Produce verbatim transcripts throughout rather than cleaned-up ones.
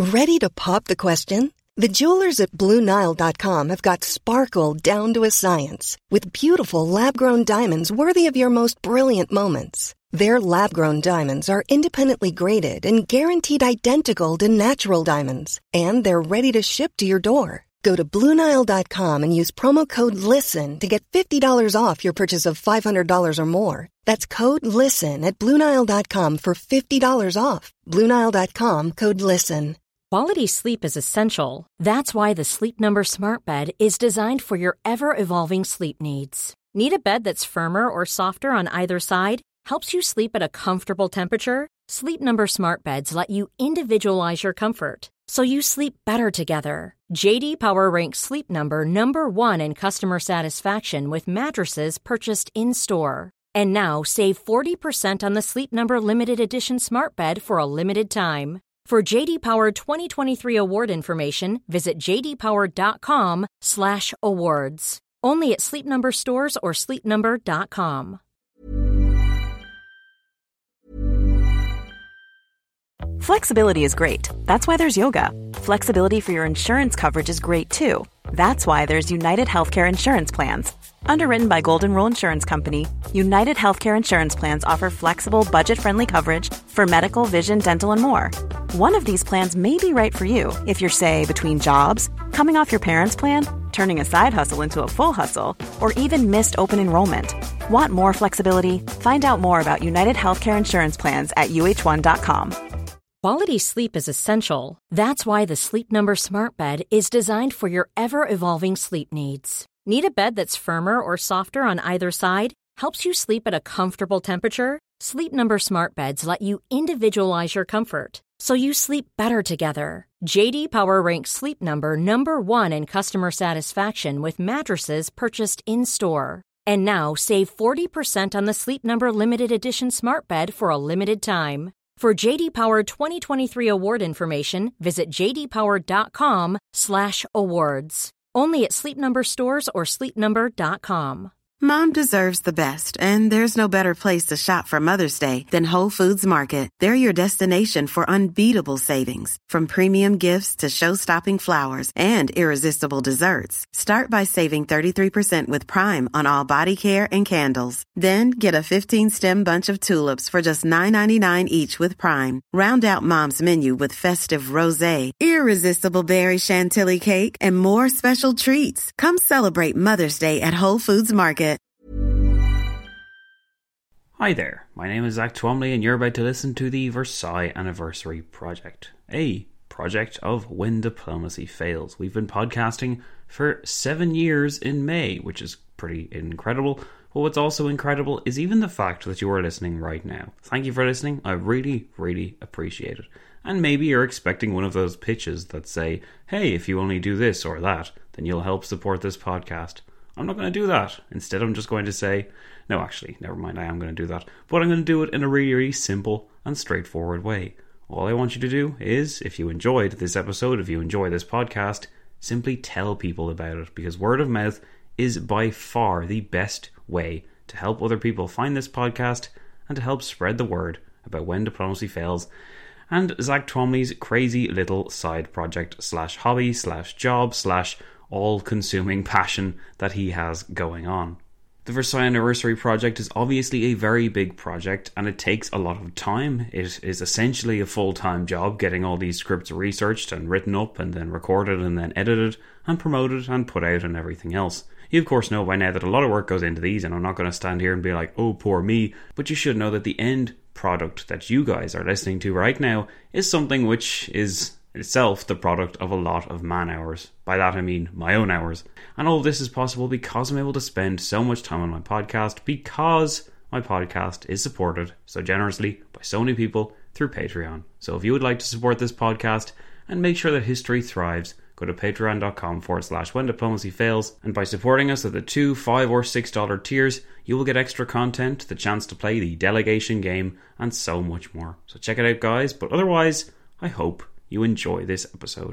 Ready to pop the question? The jewelers at Blue Nile dot com have got sparkle down to a science with beautiful lab-grown diamonds worthy of your most brilliant moments. Their lab-grown diamonds are independently graded and guaranteed identical to natural diamonds, and they're ready to ship to your door. Go to Blue Nile dot com and use promo code LISTEN to get fifty dollars off your purchase of five hundred dollars or more. That's code LISTEN at Blue Nile dot com for fifty dollars off. Blue Nile dot com, code LISTEN. Quality sleep is essential. That's why the Sleep Number Smart Bed is designed for your ever-evolving sleep needs. Need a bed that's firmer or softer on either side? Helps you sleep at a comfortable temperature? Sleep Number Smart Beds let you individualize your comfort, so you sleep better together. J D Power ranks Sleep Number number one in customer satisfaction with mattresses purchased in-store. And now, save forty percent on the Sleep Number Limited Edition Smart Bed for a limited time. For J D Power twenty twenty-three award information, visit j d power dot com slash awards. Only at Sleep Number stores or sleep number dot com. Flexibility is great. That's why there's yoga. Flexibility for your insurance coverage is great too. That's why there's United Healthcare Insurance Plans. Underwritten by Golden Rule Insurance Company, United Healthcare Insurance Plans offer flexible, budget-friendly coverage for medical, vision, dental, and more. One of these plans may be right for you if you're, say, between jobs, coming off your parents' plan, turning a side hustle into a full hustle, or even missed open enrollment. Want more flexibility? Find out more about United Healthcare Insurance Plans at u h one dot com. Quality sleep is essential. That's why the Sleep Number Smart Bed is designed for your ever-evolving sleep needs. Need a bed that's firmer or softer on either side? Helps you sleep at a comfortable temperature? Sleep Number Smart Beds let you individualize your comfort, so you sleep better together. J D Power ranks Sleep Number number one in customer satisfaction with mattresses purchased in-store. And now, save forty percent on the Sleep Number Limited Edition Smart Bed for a limited time. For J D Power twenty twenty-three award information, visit j d power dot com slash awards. Only at Sleep Number stores or sleep number dot com. Mom deserves the best, and there's no better place to shop for Mother's Day than Whole Foods Market. They're your destination for unbeatable savings, from premium gifts to show-stopping flowers and irresistible desserts. Start by saving thirty-three percent with Prime on all body care and candles. Then get a fifteen-stem bunch of tulips for just nine ninety-nine each with Prime. Round out Mom's menu with festive rosé, irresistible berry chantilly cake, and more special treats. Come celebrate Mother's Day at Whole Foods Market. Hi there, my name is Zach Twomley and you're about to listen to the Versailles Anniversary Project, a project of When Diplomacy Fails. We've been podcasting for seven years in May, which is pretty incredible, but what's also incredible is even the fact that you are listening right now. Thank you for listening, I really, really appreciate it. And maybe you're expecting one of those pitches that say, hey, if you only do this or that, then you'll help support this podcast. I'm not going to do that. Instead, I'm just going to say, no, actually, never mind, I am going to do that. But I'm going to do it in a really, really simple and straightforward way. All I want you to do is, if you enjoyed this episode, if you enjoy this podcast, simply tell people about it. Because word of mouth is by far the best way to help other people find this podcast and to help spread the word about When Diplomacy Fails and Zach Twomley's crazy little side project slash hobby slash job slash all-consuming passion that he has going on. The Versailles Anniversary Project is obviously a very big project and it takes a lot of time. It is essentially a full-time job getting all these scripts researched and written up and then recorded and then edited and promoted and put out and everything else. You of course know by now that a lot of work goes into these, and I'm not going to stand here and be like, oh poor me, but you should know that the end product that you guys are listening to right now is something which is itself the product of a lot of man hours. By that I mean my own hours. And all of this is possible because I'm able to spend so much time on my podcast, because my podcast is supported so generously by so many people through Patreon. So if you would like to support this podcast and make sure that history thrives, go to patreon.com forward slash when diplomacy fails, and by supporting us at the two, five or six dollar tiers, you will get extra content, the chance to play the delegation game, and so much more. So check it out, guys, but otherwise, I hope you enjoy this episode.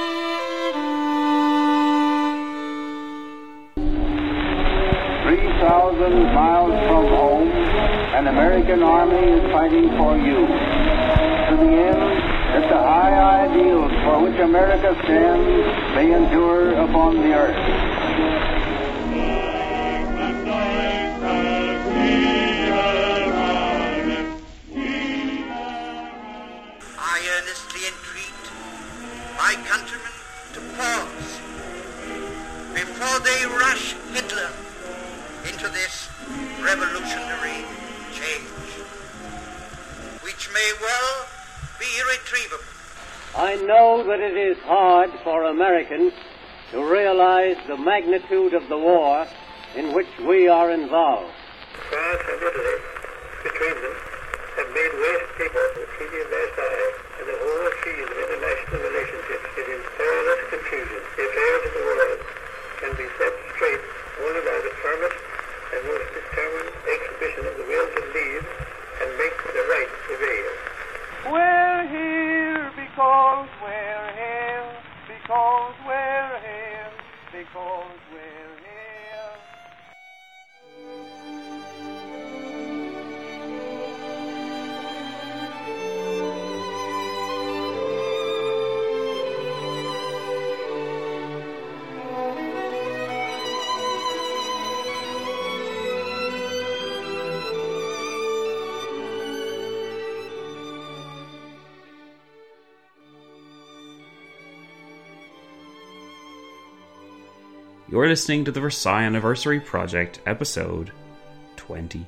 three thousand miles from home, an American army is fighting for you. To the end that the high ideals for which America stands may endure upon the earth. I earnestly entreat my countrymen to pause before they rush Hitler into this revolutionary change, which may well be irretrievable. I know that it is hard for Americans to realize the magnitude of the war in which we are involved. France and Italy, between them, have made West people the Treaty of Versailles, and the whole field of international relationships is in perilous confusion. The affairs of the world can be set straight only by the firmest and most determined exhibition of the will to lead and make the right prevail. We're here because we're here, because we're here, because we're here. You're listening to the Versailles Anniversary Project, episode twenty.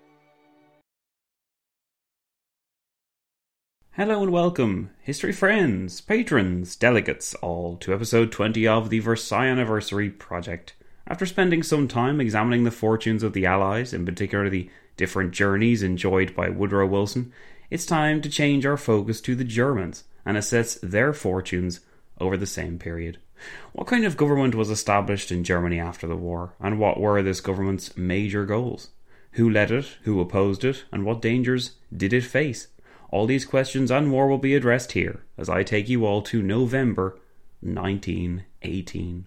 Hello and welcome, history friends, patrons, delegates, all to episode twenty of the Versailles Anniversary Project. After spending some time examining the fortunes of the Allies, in particular the different journeys enjoyed by Woodrow Wilson, it's time to change our focus to the Germans and assess their fortunes over the same period. What kind of government was established in Germany after the war, and what were this government's major goals? Who led it, who opposed it, and what dangers did it face? All these questions and more will be addressed here, as I take you all to November nineteen eighteen.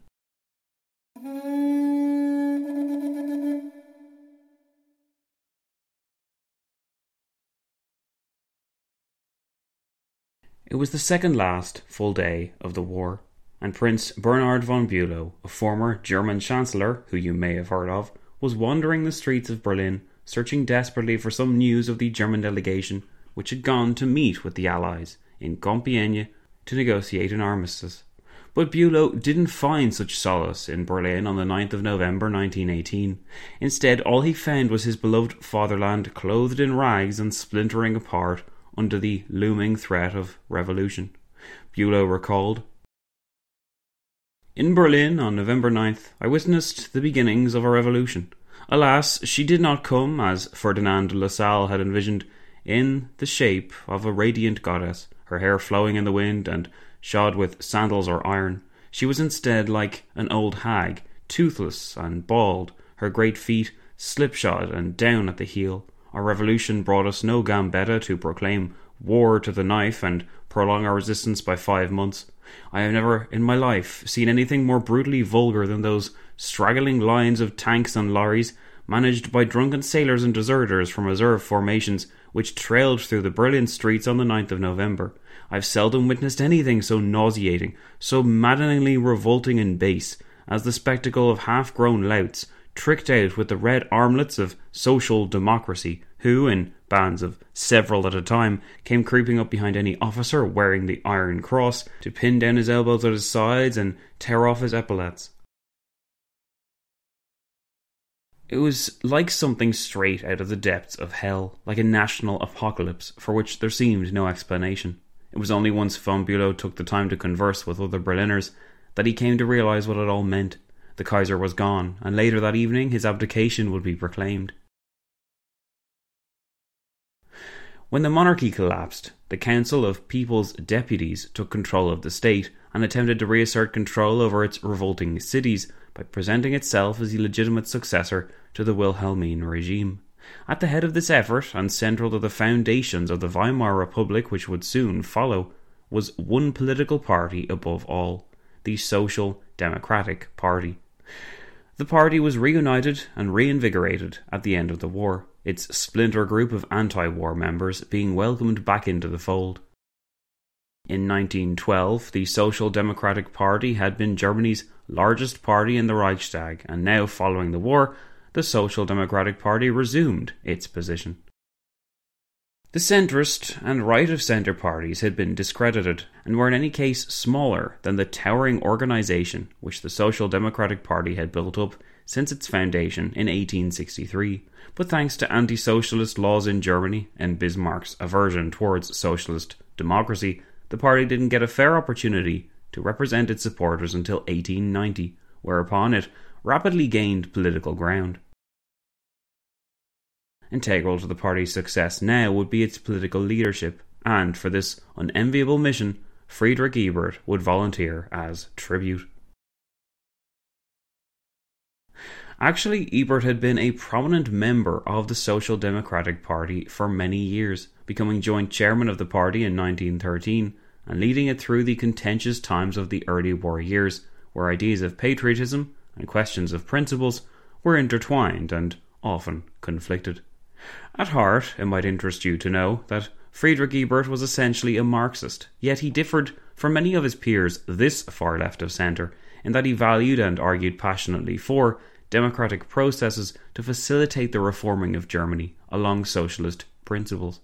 It was the second last full day of the war, and Prince Bernhard von Bülow, a former German Chancellor who you may have heard of, was wandering the streets of Berlin, searching desperately for some news of the German delegation which had gone to meet with the Allies in Compiègne to negotiate an armistice. But Bülow didn't find such solace in Berlin on the ninth of November nineteen eighteen. Instead, all he found was his beloved fatherland clothed in rags and splintering apart under the looming threat of revolution. Bülow recalled, "In Berlin on November ninth, I witnessed the beginnings of a revolution. Alas, she did not come, as Ferdinand de Lassalle had envisioned, in the shape of a radiant goddess, her hair flowing in the wind and shod with sandals or iron. She was instead like an old hag, toothless and bald, her great feet slipshod and down at the heel. Our revolution brought us no Gambetta to proclaim war to the knife and prolong our resistance by five months. I have never in my life seen anything more brutally vulgar than those straggling lines of tanks and lorries, managed by drunken sailors and deserters from reserve formations, which trailed through the Berlin streets on the ninth of November. I've seldom witnessed anything so nauseating, so maddeningly revolting and base, as the spectacle of half-grown louts, tricked out with the red armlets of social democracy, who, in bands of several at a time, came creeping up behind any officer wearing the Iron Cross to pin down his elbows at his sides and tear off his epaulets. It was like something straight out of the depths of hell, like a national apocalypse for which there seemed no explanation. It was only once von Bülow took the time to converse with other Berliners that he came to realise what it all meant. The Kaiser was gone, and later that evening his abdication would be proclaimed. When the monarchy collapsed, the Council of People's Deputies took control of the state and attempted to reassert control over its revolting cities by presenting itself as the legitimate successor to the Wilhelmine regime. At the head of this effort, and central to the foundations of the Weimar Republic which would soon follow, was one political party above all, the Social Democratic Party. The party was reunited and reinvigorated at the end of the war, its splinter group of anti-war members being welcomed back into the fold. In nineteen twelve, the Social Democratic Party had been Germany's largest party in the Reichstag, and now, following the war, the Social Democratic Party resumed its position. The centrist and right-of-centre parties had been discredited, and were in any case smaller than the towering organisation which the Social Democratic Party had built up since its foundation in eighteen sixty-three. But thanks to anti-socialist laws in Germany and Bismarck's aversion towards socialist democracy, the party didn't get a fair opportunity to represent its supporters until eighteen ninety, whereupon it rapidly gained political ground. Integral to the party's success now would be its political leadership, and for this unenviable mission, Friedrich Ebert would volunteer as tribute. Actually, Ebert had been a prominent member of the Social Democratic Party for many years, becoming joint chairman of the party in nineteen thirteen, and leading it through the contentious times of the early war years, where ideas of patriotism and questions of principles were intertwined and often conflicted. At heart, it might interest you to know that Friedrich Ebert was essentially a Marxist, yet he differed from many of his peers this far left of centre, in that he valued and argued passionately for democratic processes to facilitate the reforming of Germany along socialist principles.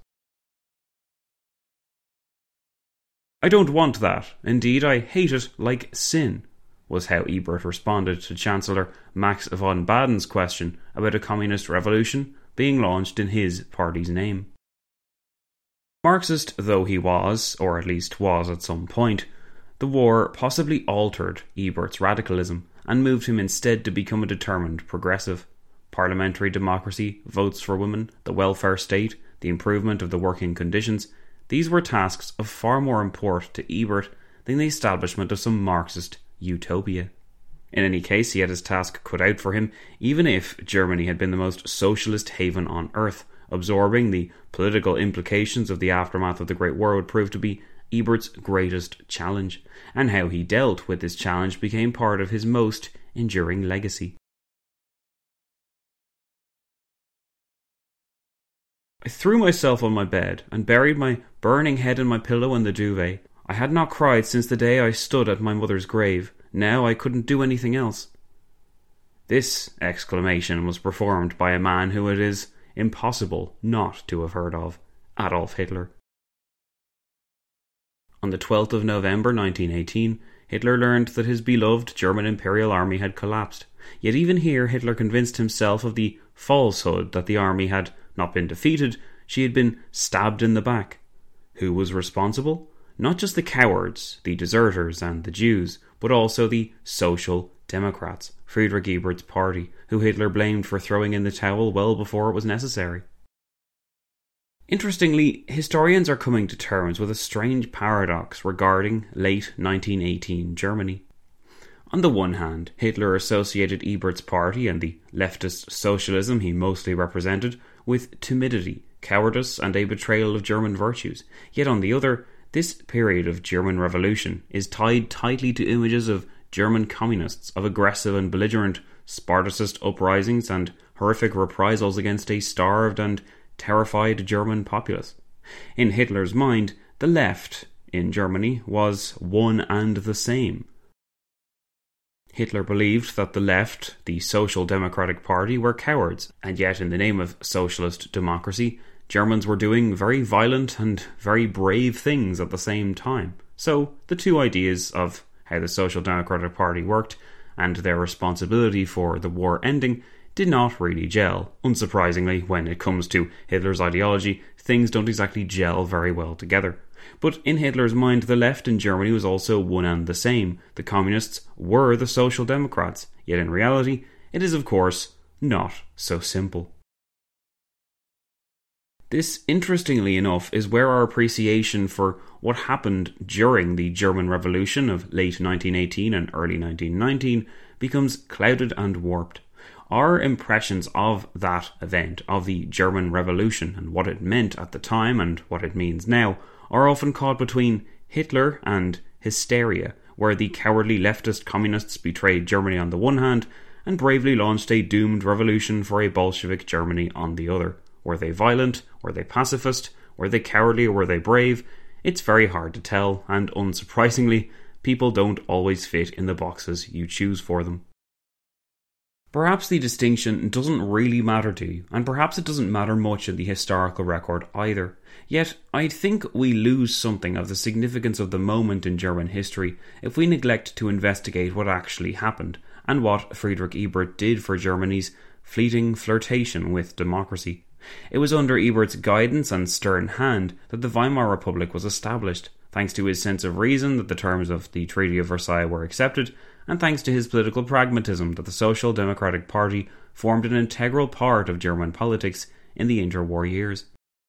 "I don't want that. Indeed, I hate it like sin," was how Ebert responded to Chancellor Max von Baden's question about a communist revolution being launched in his party's name. Marxist though he was, or at least was at some point, the war possibly altered Ebert's radicalism and moved him instead to become a determined progressive. Parliamentary democracy, votes for women, the welfare state, the improvement of the working conditions, these were tasks of far more import to Ebert than the establishment of some Marxist utopia. In any case, he had his task cut out for him, even if Germany had been the most socialist haven on earth. Absorbing the political implications of the aftermath of the Great War would prove to be Ebert's greatest challenge, and how he dealt with this challenge became part of his most enduring legacy. I threw myself on my bed and buried my burning head in my pillow in the duvet. I had not cried since the day I stood at my mother's grave. Now I couldn't do anything else. This exclamation was performed by a man who it is impossible not to have heard of, Adolf Hitler. On the twelfth of November nineteen eighteen, Hitler learned that his beloved German Imperial Army had collapsed. Yet even here Hitler convinced himself of the falsehood that the army had not been defeated, she had been stabbed in the back. Who was responsible? Not just the cowards, the deserters and the Jews, but also the Social Democrats, Friedrich Ebert's party, who Hitler blamed for throwing in the towel well before it was necessary. Interestingly, historians are coming to terms with a strange paradox regarding late nineteen eighteen Germany. On the one hand, Hitler associated Ebert's party and the leftist socialism he mostly represented with timidity, cowardice and a betrayal of German virtues. Yet on the other, this period of German revolution is tied tightly to images of German communists, of aggressive and belligerent Spartacist uprisings and horrific reprisals against a starved and terrified German populace. In Hitler's mind, the left in Germany was one and the same. Hitler believed that the left, the Social Democratic Party, were cowards, and yet in the name of socialist democracy, Germans were doing very violent and very brave things at the same time. So the two ideas of how the Social Democratic Party worked and their responsibility for the war ending did not really gel. Unsurprisingly, when it comes to Hitler's ideology, things don't exactly gel very well together. But in Hitler's mind, the left in Germany was also one and the same. The communists were the Social Democrats, yet in reality, it is of course not so simple. This, interestingly enough, is where our appreciation for what happened during the German Revolution of late nineteen eighteen and early nineteen nineteen becomes clouded and warped. Our impressions of that event, of the German Revolution and what it meant at the time and what it means now, are often caught between Hitler and hysteria, where the cowardly leftist communists betrayed Germany on the one hand, and bravely launched a doomed revolution for a Bolshevik Germany on the other. Were they violent? Were they pacifist? Were they cowardly or were they brave? It's very hard to tell, and unsurprisingly, people don't always fit in the boxes you choose for them. Perhaps the distinction doesn't really matter to you, and perhaps it doesn't matter much in the historical record either. Yet, I think we lose something of the significance of the moment in German history if we neglect to investigate what actually happened, and what Friedrich Ebert did for Germany's fleeting flirtation with democracy. It was under Ebert's guidance and stern hand that the Weimar Republic was established, thanks to his sense of reason that the terms of the Treaty of Versailles were accepted, and thanks to his political pragmatism that the Social Democratic Party formed an integral part of German politics in the interwar years.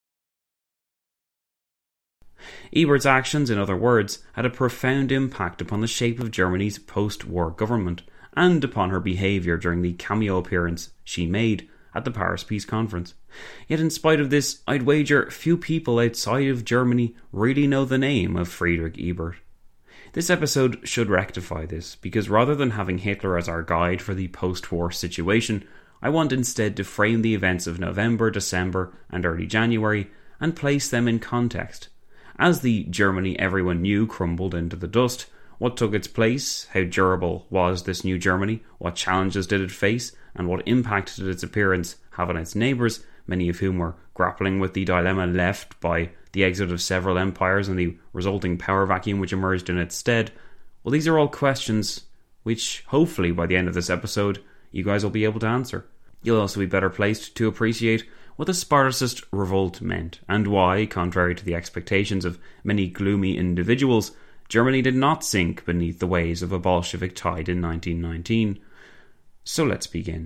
Ebert's actions, in other words, had a profound impact upon the shape of Germany's post-war government, and upon her behaviour during the cameo appearance she made at the Paris Peace Conference. Yet in spite of this, I'd wager few people outside of Germany really know the name of Friedrich Ebert. This episode should rectify this, because rather than having Hitler as our guide for the post-war situation, I want instead to frame the events of November, December and early January and place them in context. As the Germany everyone knew crumbled into the dust, what took its place, how durable was this new Germany, what challenges did it face, and what impact did its appearance have on its neighbours, many of whom were grappling with the dilemma left by the exit of several empires and the resulting power vacuum which emerged in its stead. Well, these are all questions which, hopefully by the end of this episode, you guys will be able to answer. You'll also be better placed to appreciate what the Spartacist revolt meant, and why, contrary to the expectations of many gloomy individuals, Germany did not sink beneath the waves of a Bolshevik tide in nineteen nineteen. So let's begin.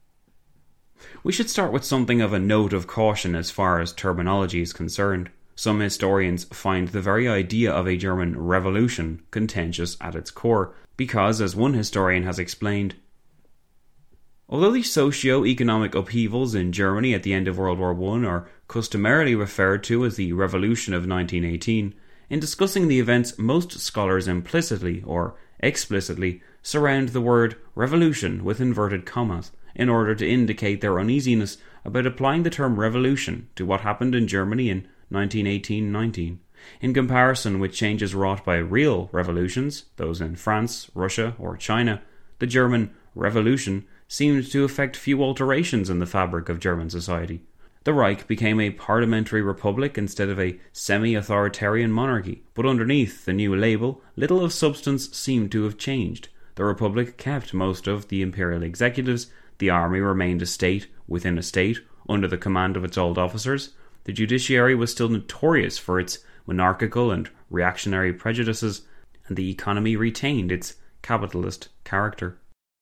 We should start with something of a note of caution as far as terminology is concerned. Some historians find the very idea of a German revolution contentious at its core, because, as one historian has explained, although the socio-economic upheavals in Germany at the end of World War One are customarily referred to as the Revolution of nineteen eighteen, in discussing the events most scholars implicitly or explicitly surround the word revolution with inverted commas in order to indicate their uneasiness about applying the term revolution to what happened in Germany in nineteen eighteen nineteen, in comparison with changes wrought by real revolutions, those in France, Russia or China. The German revolution seemed to effect few alterations in the fabric of German society. The Reich became a parliamentary republic instead of a semi-authoritarian monarchy, but underneath the new label, little of substance seemed to have changed. The republic kept most of the imperial executives, the army remained a state within a state, under the command of its old officers, the judiciary was still notorious for its monarchical and reactionary prejudices, and the economy retained its capitalist character.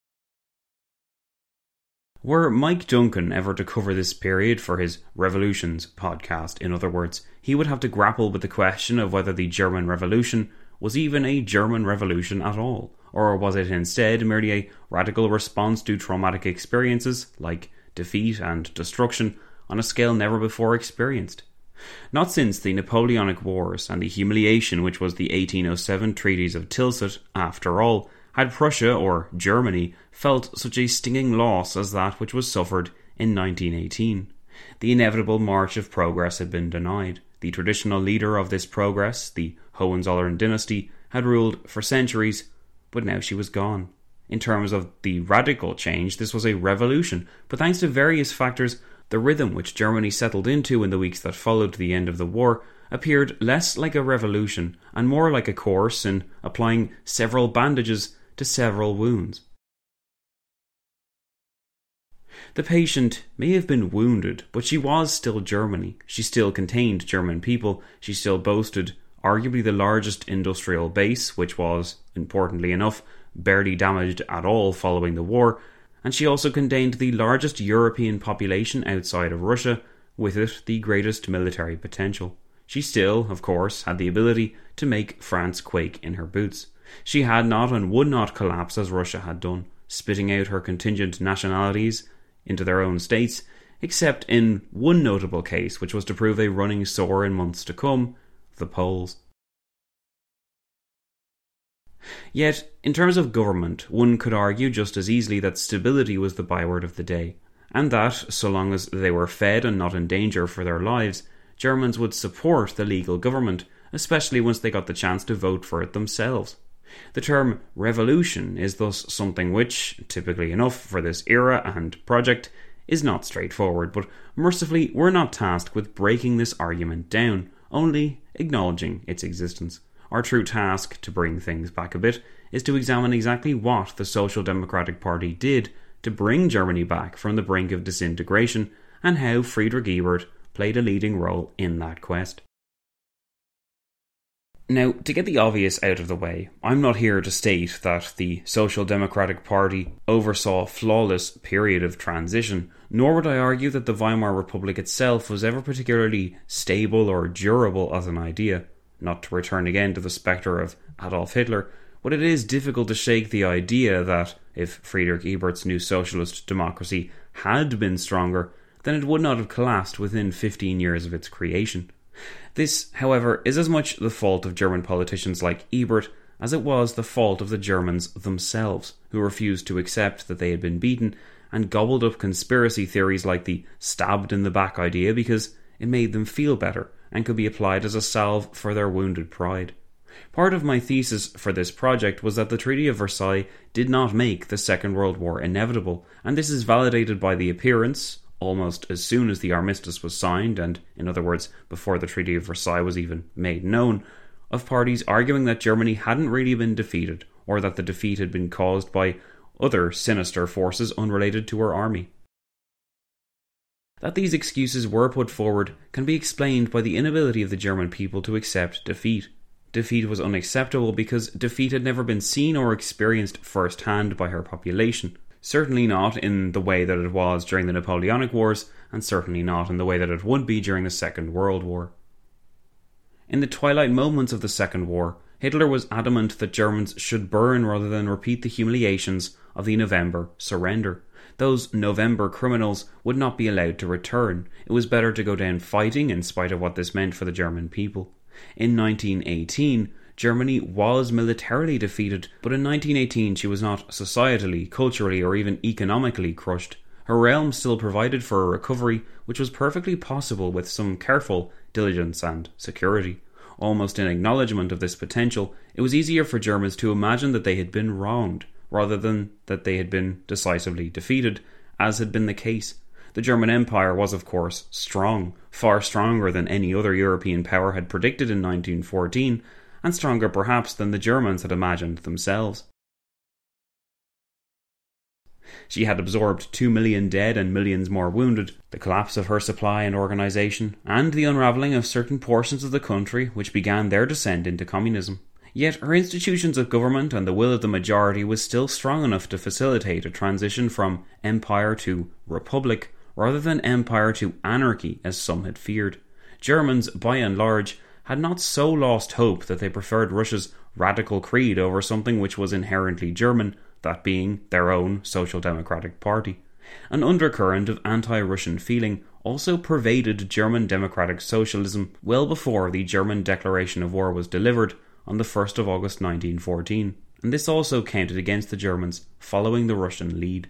Were Mike Duncan ever to cover this period for his Revolutions podcast, in other words, he would have to grapple with the question of whether the German Revolution was even a German revolution at all, or was it instead merely a radical response to traumatic experiences like defeat and destruction on a scale never before experienced. Not since the Napoleonic Wars and the humiliation which was the eighteen oh seven Treaties of Tilsit, after all, had Prussia, or Germany, felt such a stinging loss as that which was suffered in nineteen eighteen. The inevitable march of progress had been denied. The traditional leader of this progress, the Hohenzollern dynasty, had ruled for centuries, but now she was gone. In terms of the radical change, this was a revolution, but thanks to various factors, the rhythm which Germany settled into in the weeks that followed the end of the war appeared less like a revolution and more like a course in applying several bandages to several wounds. The patient may have been wounded, but she was still Germany. She still contained German people. She still boasted arguably the largest industrial base, which was, importantly enough, barely damaged at all following the war, and she also contained the largest European population outside of Russia, with it the greatest military potential. She still, of course, had the ability to make France quake in her boots. She had not and would not collapse as Russia had done, spitting out her contingent nationalities into their own states, except in one notable case which was to prove a running sore in months to come, the Poles. Yet, in terms of government, one could argue just as easily that stability was the byword of the day, and that, so long as they were fed and not in danger for their lives, Germans would support the legal government, especially once they got the chance to vote for it themselves. The term revolution is thus something which, typically enough for this era and project, is not straightforward, but mercifully we're not tasked with breaking this argument down, only acknowledging its existence. Our true task, to bring things back a bit, is to examine exactly what the Social Democratic Party did to bring Germany back from the brink of disintegration, and how Friedrich Ebert played a leading role in that quest. Now, to get the obvious out of the way, I'm not here to state that the Social Democratic Party oversaw a flawless period of transition, nor would I argue that the Weimar Republic itself was ever particularly stable or durable as an idea. Not to return again to the spectre of Adolf Hitler, but it is difficult to shake the idea that if Friedrich Ebert's new socialist democracy had been stronger, then it would not have collapsed within fifteen years of its creation. This, however, is as much the fault of German politicians like Ebert as it was the fault of the Germans themselves, who refused to accept that they had been beaten and gobbled up conspiracy theories like the stabbed in the back idea because it made them feel better and could be applied as a salve for their wounded pride. Part of my thesis for this project was that the Treaty of Versailles did not make the Second World War inevitable, and this is validated by the appearance, almost as soon as the armistice was signed, and in other words, before the Treaty of Versailles was even made known, of parties arguing that Germany hadn't really been defeated, or that the defeat had been caused by other sinister forces unrelated to her army. That these excuses were put forward can be explained by the inability of the German people to accept defeat. Defeat was unacceptable because defeat had never been seen or experienced firsthand by her population. Certainly not in the way that it was during the Napoleonic Wars, and certainly not in the way that it would be during the Second World War. In the twilight moments of the Second War, Hitler was adamant that Germans should burn rather than repeat the humiliations of the November surrender. Those November criminals would not be allowed to return. It was better to go down fighting in spite of what this meant for the German people. In nineteen eighteen, Germany was militarily defeated, but in nineteen eighteen she was not societally, culturally, or even economically crushed. Her realm still provided for a recovery which was perfectly possible with some careful diligence and security. Almost in acknowledgement of this potential, it was easier for Germans to imagine that they had been wronged, rather than that they had been decisively defeated, as had been the case. The German Empire was, of course, strong, far stronger than any other European power had predicted in nineteen fourteen, and stronger perhaps than the Germans had imagined themselves. She had absorbed two million dead and millions more wounded, the collapse of her supply and organisation, and the unravelling of certain portions of the country which began their descent into communism. Yet her institutions of government and the will of the majority was still strong enough to facilitate a transition from empire to republic, rather than empire to anarchy as some had feared. Germans, by and large, had not so lost hope that they preferred Russia's radical creed over something which was inherently German, that being their own Social Democratic Party. An undercurrent of anti-Russian feeling also pervaded German democratic socialism well before the German declaration of war was delivered on the first of August nineteen fourteen, and this also counted against the Germans following the Russian lead.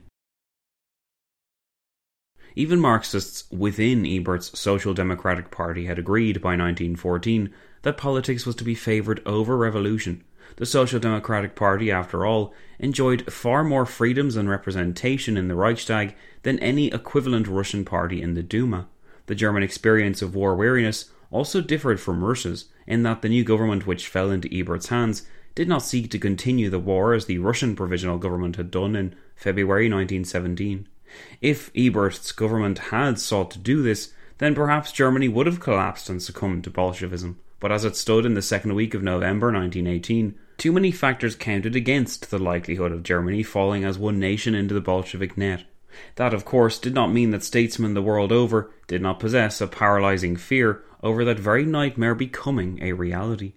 Even Marxists within Ebert's Social Democratic Party had agreed by nineteen fourteen that politics was to be favoured over revolution. The Social Democratic Party, after all, enjoyed far more freedoms and representation in the Reichstag than any equivalent Russian party in the Duma. The German experience of war weariness also differed from Russia's, in that the new government which fell into Ebert's hands did not seek to continue the war as the Russian provisional government had done in February nineteen seventeen. If Ebert's government had sought to do this, then perhaps Germany would have collapsed and succumbed to Bolshevism. But as it stood in the second week of November nineteen eighteen, too many factors counted against the likelihood of Germany falling as one nation into the Bolshevik net. That, of course, did not mean that statesmen the world over did not possess a paralysing fear over that very nightmare becoming a reality.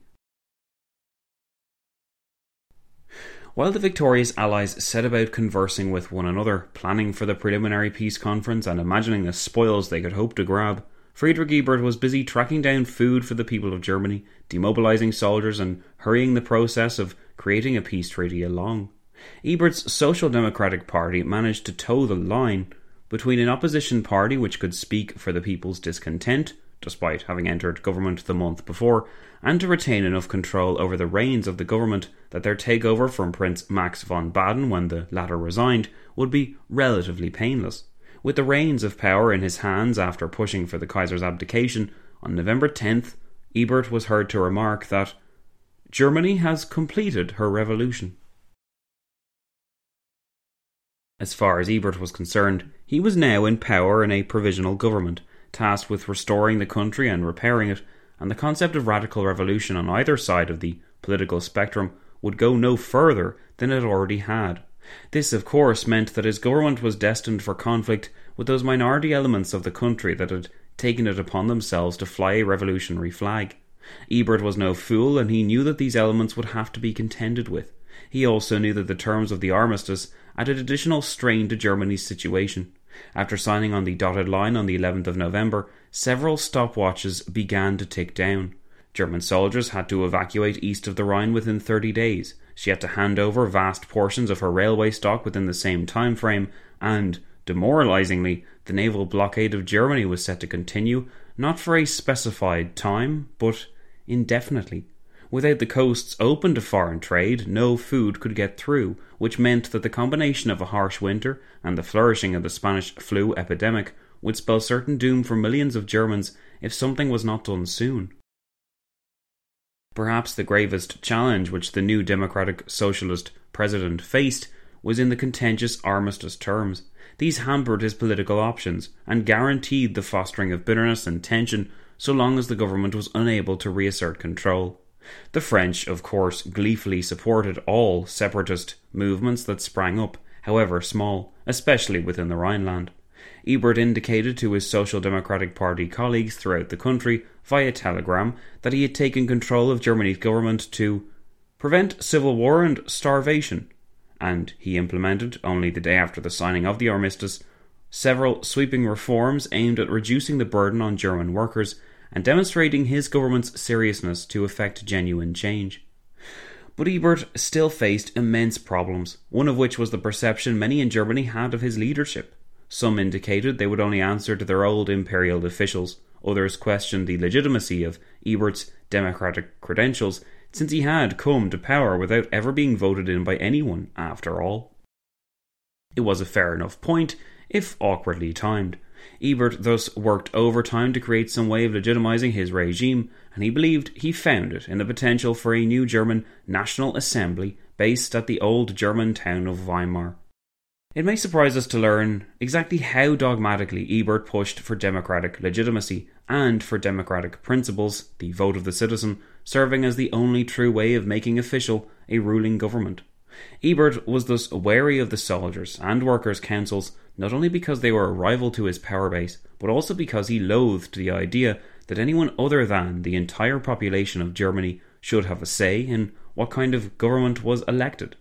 While the victorious Allies set about conversing with one another, planning for the preliminary peace conference and imagining the spoils they could hope to grab, Friedrich Ebert was busy tracking down food for the people of Germany, demobilising soldiers and hurrying the process of creating a peace treaty along. Ebert's Social Democratic Party managed to toe the line between an opposition party which could speak for the people's discontent, despite having entered government the month before, and to retain enough control over the reins of the government that their takeover from Prince Max von Baden when the latter resigned would be relatively painless. With the reins of power in his hands after pushing for the Kaiser's abdication, on November tenth, Ebert was heard to remark that Germany has completed her revolution. As far as Ebert was concerned, he was now in power in a provisional government, tasked with restoring the country and repairing it, and the concept of radical revolution on either side of the political spectrum would go no further than it already had. This, of course, meant that his government was destined for conflict with those minority elements of the country that had taken it upon themselves to fly a revolutionary flag. Ebert was no fool, and he knew that these elements would have to be contended with. He also knew that the terms of the armistice added additional strain to Germany's situation. After signing on the dotted line on the eleventh of November, several stopwatches began to tick down. German soldiers had to evacuate east of the Rhine within thirty days. She had to hand over vast portions of her railway stock within the same time frame, and, demoralisingly, the naval blockade of Germany was set to continue, not for a specified time, but indefinitely. Without the coasts open to foreign trade, no food could get through, which meant that the combination of a harsh winter and the flourishing of the Spanish flu epidemic would spell certain doom for millions of Germans if something was not done soon. Perhaps the gravest challenge which the new democratic socialist president faced was in the contentious armistice terms. These hampered his political options and guaranteed the fostering of bitterness and tension so long as the government was unable to reassert control. The French, of course, gleefully supported all separatist movements that sprang up, however small, especially within the Rhineland. Ebert indicated to his Social Democratic Party colleagues throughout the country via telegram that he had taken control of Germany's government to prevent civil war and starvation, and he implemented, only the day after the signing of the armistice, several sweeping reforms aimed at reducing the burden on German workers and demonstrating his government's seriousness to effect genuine change. But Ebert still faced immense problems, one of which was the perception many in Germany had of his leadership. Some indicated they would only answer to their old imperial officials. Others questioned the legitimacy of Ebert's democratic credentials, since he had come to power without ever being voted in by anyone, after all. It was a fair enough point, if awkwardly timed. Ebert thus worked overtime to create some way of legitimising his regime, and he believed he found it in the potential for a new German National Assembly based at the old German town of Weimar. It may surprise us to learn exactly how dogmatically Ebert pushed for democratic legitimacy and for democratic principles, the vote of the citizen serving as the only true way of making official a ruling government. Ebert was thus wary of the soldiers' and workers' councils, not only because they were a rival to his power base, but also because he loathed the idea that anyone other than the entire population of Germany should have a say in what kind of government was elected.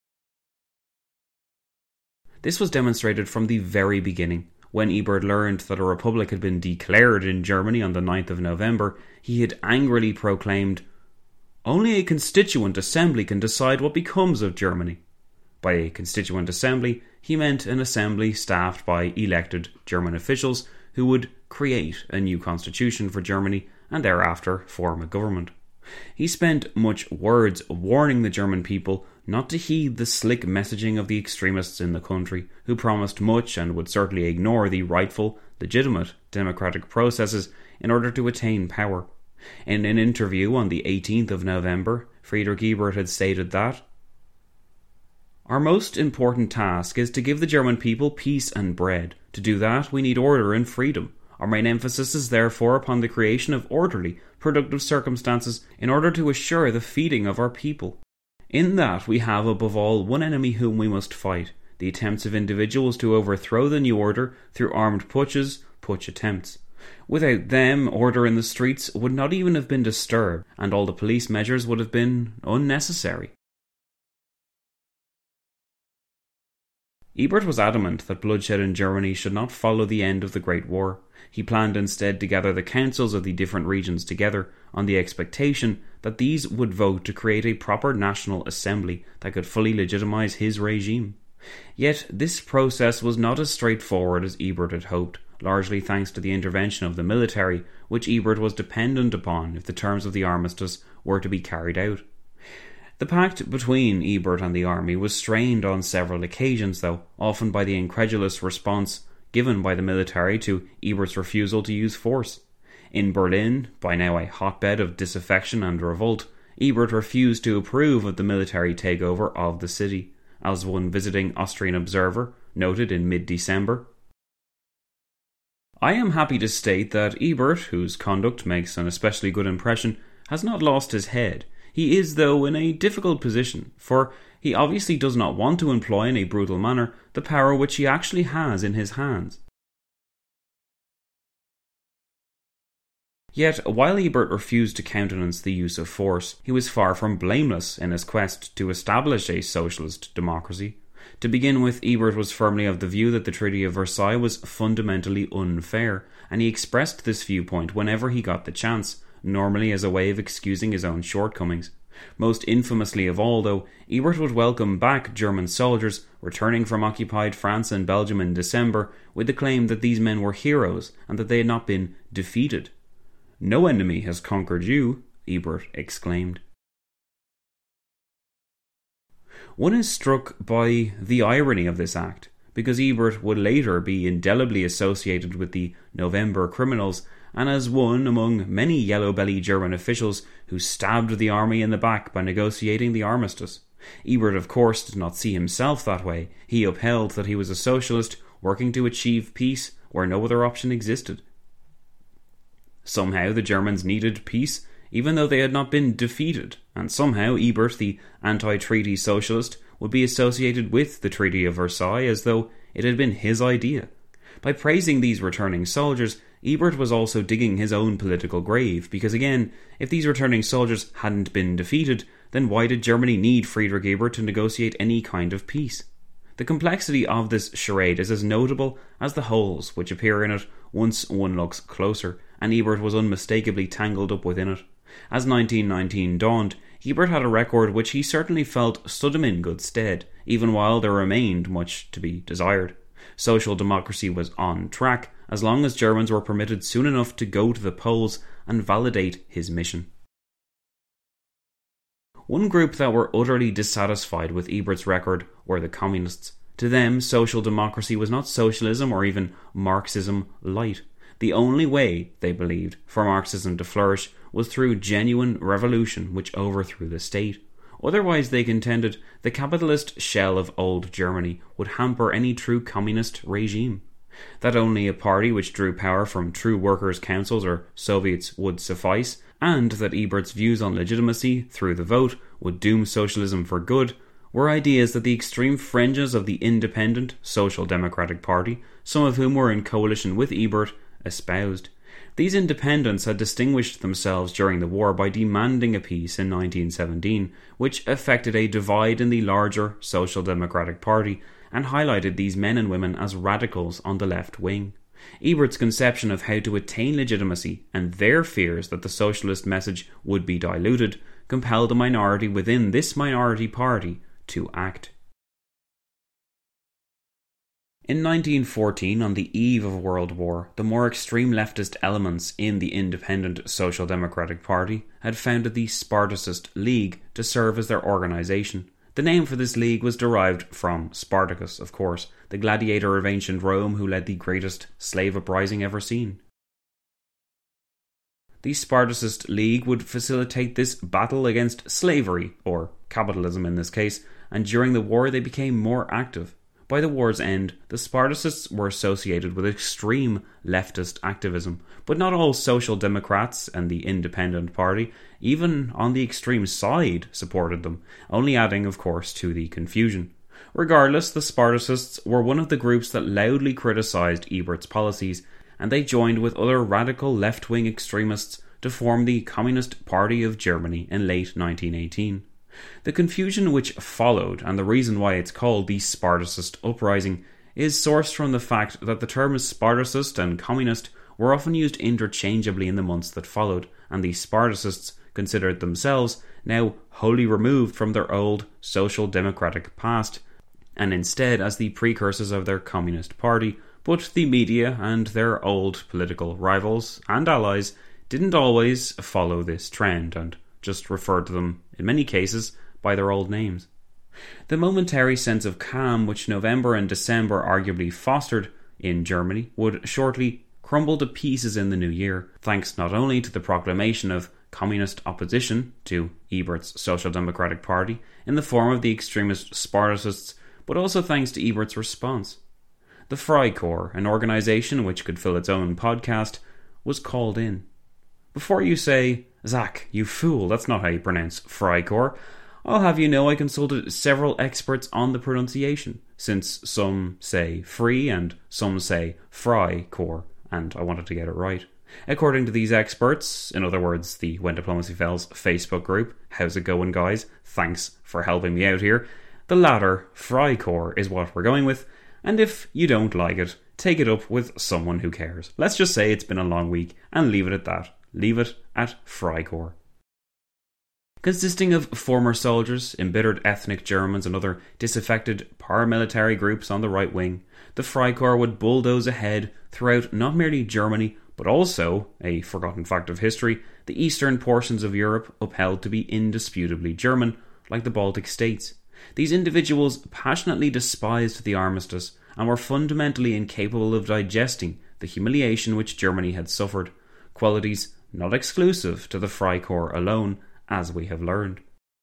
This was demonstrated from the very beginning. When Ebert learned that a republic had been declared in Germany on the ninth of November, he had angrily proclaimed, "Only a constituent assembly can decide what becomes of Germany." By a constituent assembly, he meant an assembly staffed by elected German officials who would create a new constitution for Germany and thereafter form a government. He spent much words warning the German people not to heed the slick messaging of the extremists in the country, who promised much and would certainly ignore the rightful, legitimate democratic processes in order to attain power. In an interview on the eighteenth of November, Friedrich Ebert had stated that "Our most important task is to give the German people peace and bread. To do that, we need order and freedom. Our main emphasis is therefore upon the creation of orderly, productive circumstances in order to assure the feeding of our people. In that we have above all one enemy whom we must fight, the attempts of individuals to overthrow the new order through armed putches, putsch attempts. Without them, order in the streets would not even have been disturbed, and all the police measures would have been unnecessary." Ebert was adamant that bloodshed in Germany should not follow the end of the Great War. He planned instead to gather the councils of the different regions together on the expectation that these would vote to create a proper national assembly that could fully legitimize his regime. Yet this process was not as straightforward as Ebert had hoped, largely thanks to the intervention of the military, which Ebert was dependent upon if the terms of the armistice were to be carried out. The pact between Ebert and the army was strained on several occasions, though, often by the incredulous response given by the military to Ebert's refusal to use force. In Berlin, by now a hotbed of disaffection and revolt, Ebert refused to approve of the military takeover of the city, as one visiting Austrian observer noted in mid-December. I am happy to state that Ebert, whose conduct makes an especially good impression, has not lost his head. He is, though, in a difficult position, for he obviously does not want to employ in a brutal manner the power which he actually has in his hands. Yet, while Ebert refused to countenance the use of force, he was far from blameless in his quest to establish a socialist democracy. To begin with, Ebert was firmly of the view that the Treaty of Versailles was fundamentally unfair, and he expressed this viewpoint whenever he got the chance, normally as a way of excusing his own shortcomings. Most infamously of all, though, Ebert would welcome back German soldiers returning from occupied France and Belgium in December with the claim that these men were heroes and that they had not been defeated. "No enemy has conquered you," Ebert exclaimed. One is struck by the irony of this act, because Ebert would later be indelibly associated with the November criminals and as one among many yellow-belly German officials who stabbed the army in the back by negotiating the armistice. Ebert, of course, did not see himself that way. He upheld that he was a socialist working to achieve peace where no other option existed. Somehow the Germans needed peace, even though they had not been defeated, and somehow Ebert, the anti-treaty socialist, would be associated with the Treaty of Versailles as though it had been his idea. By praising these returning soldiers, Ebert was also digging his own political grave, because again, if these returning soldiers hadn't been defeated, then why did Germany need Friedrich Ebert to negotiate any kind of peace? The complexity of this charade is as notable as the holes which appear in it once one looks closer, and Ebert was unmistakably tangled up within it. As nineteen nineteen dawned, Ebert had a record which he certainly felt stood him in good stead, even while there remained much to be desired. Social democracy was on track, as long as Germans were permitted soon enough to go to the polls and validate his mission. One group that were utterly dissatisfied with Ebert's record were the communists. To them, social democracy was not socialism or even Marxism light. The only way, they believed, for Marxism to flourish was through genuine revolution which overthrew the state. Otherwise, they contended, the capitalist shell of old Germany would hamper any true communist regime. That only a party which drew power from true workers' councils or Soviets would suffice, and that Ebert's views on legitimacy through the vote would doom socialism for good, were ideas that the extreme fringes of the independent Social Democratic Party, some of whom were in coalition with Ebert, espoused. These independents had distinguished themselves during the war by demanding a peace in nineteen seventeen, which effected a divide in the larger Social Democratic Party and highlighted these men and women as radicals on the left wing. Ebert's conception of how to attain legitimacy and their fears that the socialist message would be diluted compelled a minority within this minority party to act. In nineteen fourteen, on the eve of World War, the more extreme leftist elements in the independent Social Democratic Party had founded the Spartacist League to serve as their organisation. The name for this league was derived from Spartacus, of course, the gladiator of ancient Rome who led the greatest slave uprising ever seen. The Spartacist League would facilitate this battle against slavery, or capitalism in this case, and during the war they became more active. By the war's end, the Spartacists were associated with extreme leftist activism, but not all Social Democrats and the Independent Party, even on the extreme side, supported them, only adding, of course, to the confusion. Regardless, the Spartacists were one of the groups that loudly criticised Ebert's policies, and they joined with other radical left-wing extremists to form the Communist Party of Germany in late nineteen eighteen. The confusion which followed, and the reason why it's called the Spartacist Uprising, is sourced from the fact that the terms Spartacist and Communist were often used interchangeably in the months that followed, and the Spartacists considered themselves now wholly removed from their old social democratic past, and instead as the precursors of their Communist Party. But the media and their old political rivals and allies didn't always follow this trend, and just referred to them, in many cases, by their old names. The momentary sense of calm which November and December arguably fostered in Germany would shortly crumble to pieces in the new year, thanks not only to the proclamation of communist opposition to Ebert's Social Democratic Party in the form of the extremist Spartacists, but also thanks to Ebert's response. The Freikorps, an organisation which could fill its own podcast, was called in. Before you say, "Zach, you fool, that's not how you pronounce Freikorps," I'll have you know I consulted several experts on the pronunciation, since some say free and some say Freikorps, and I wanted to get it right. According to these experts, in other words, the When Diplomacy Fails Facebook group, how's it going guys? Thanks for helping me out here. The latter, Freikorps, is what we're going with, and if you don't like it, take it up with someone who cares. Let's just say it's been a long week, and leave it at that. Leave it at Freikorps. Consisting of former soldiers, embittered ethnic Germans and other disaffected paramilitary groups on the right wing, the Freikorps would bulldoze ahead throughout not merely Germany, but also, a forgotten fact of history, the eastern portions of Europe upheld to be indisputably German, like the Baltic states. These individuals passionately despised the armistice and were fundamentally incapable of digesting the humiliation which Germany had suffered, qualities not exclusive to the Freikorps alone, as we have learned.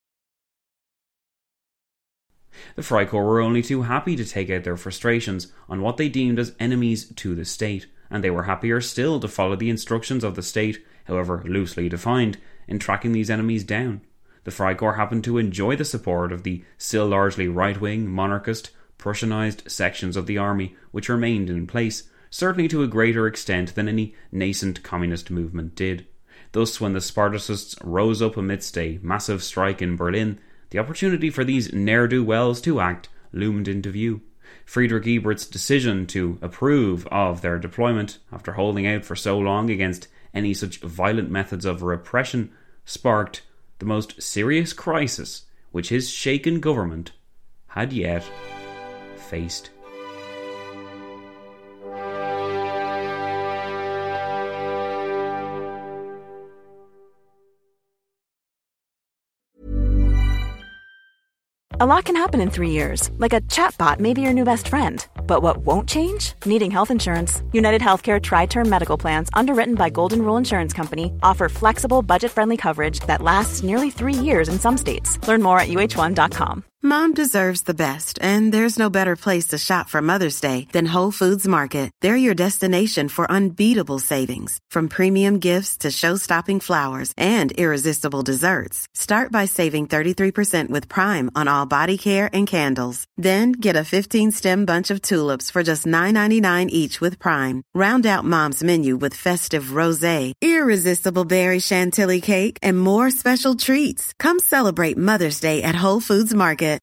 The Freikorps were only too happy to take out their frustrations on what they deemed as enemies to the state, and they were happier still to follow the instructions of the state, however loosely defined, in tracking these enemies down. The Freikorps happened to enjoy the support of the still largely right-wing, monarchist, Prussianized sections of the army which remained in place, certainly to a greater extent than any nascent communist movement did. Thus, when the Spartacists rose up amidst a massive strike in Berlin, the opportunity for these ne'er-do-wells to act loomed into view. Friedrich Ebert's decision to approve of their deployment, after holding out for so long against any such violent methods of repression, sparked the most serious crisis which his shaken government had yet faced. A lot can happen in three years, like a chatbot may be your new best friend. But what won't change? Needing health insurance. United Healthcare Tri-Term Medical Plans, underwritten by Golden Rule Insurance Company, offer flexible, budget-friendly coverage that lasts nearly three years in some states. Learn more at U H one dot com. Mom deserves the best, and there's no better place to shop for Mother's Day than Whole Foods Market. They're your destination for unbeatable savings, from premium gifts to show-stopping flowers and irresistible desserts. Start by saving thirty-three percent with Prime on all body care and candles. Then get a fifteen-stem bunch of tulips for just nine ninety-nine each with Prime. Round out Mom's menu with festive rosé, irresistible berry chantilly cake, and more special treats. Come celebrate Mother's Day at Whole Foods Market.